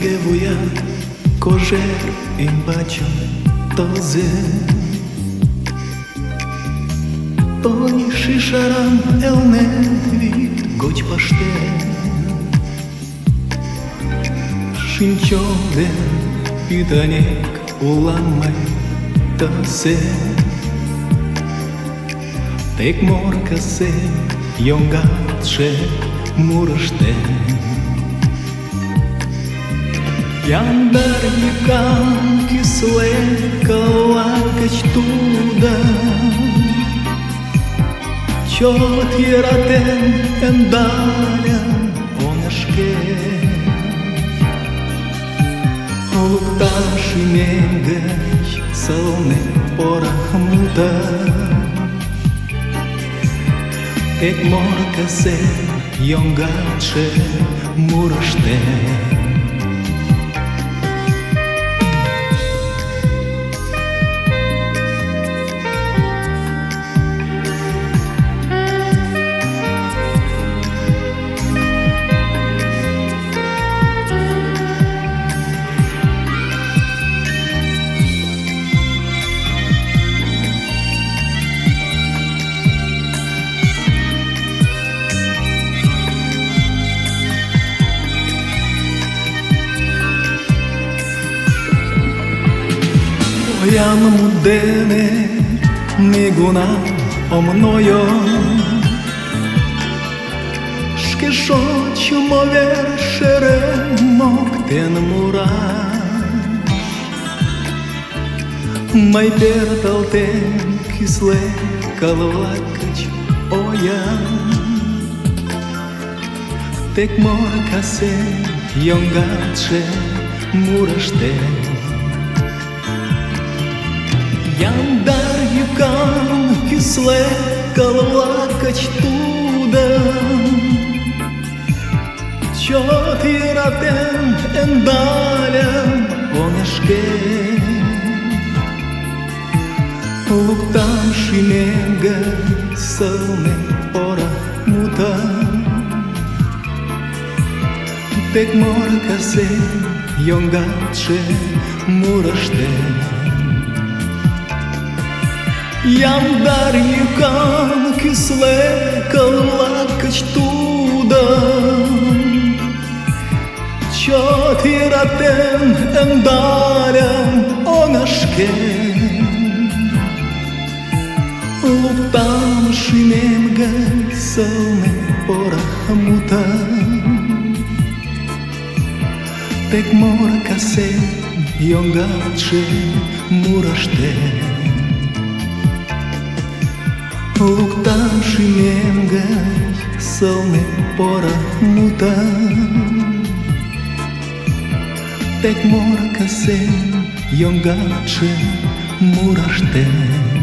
che vuia coger in bacio toze Oni shisharam el nedvi goć pašte Шинчове питанек уламай тасе Тек морка се йонгатше мураште Яндар якан кисле калакач туда Чот яратен эндалян онашке Luptași mengăci sau ne porahmută Tek morca se yongače muraște Oiam mudene niguna omnojo Shke shoqë më vershere mokten murash Maj pertalten kisle kalvakać ojam Tek morka se yongače muraște Яндар юкан кисле калвакач туда Чот яратен эндалян онашке Луктам шименга сълне пора мута Тек морка се йонгаче мураште Яндар юкан кисле калакач туда Чот яратен эндалян онашке Луптам шимемга сълне порахмута Тек морка се йонгаче мураште Luptam și mengăci sălne porahmuta Tek morka se yongače muraște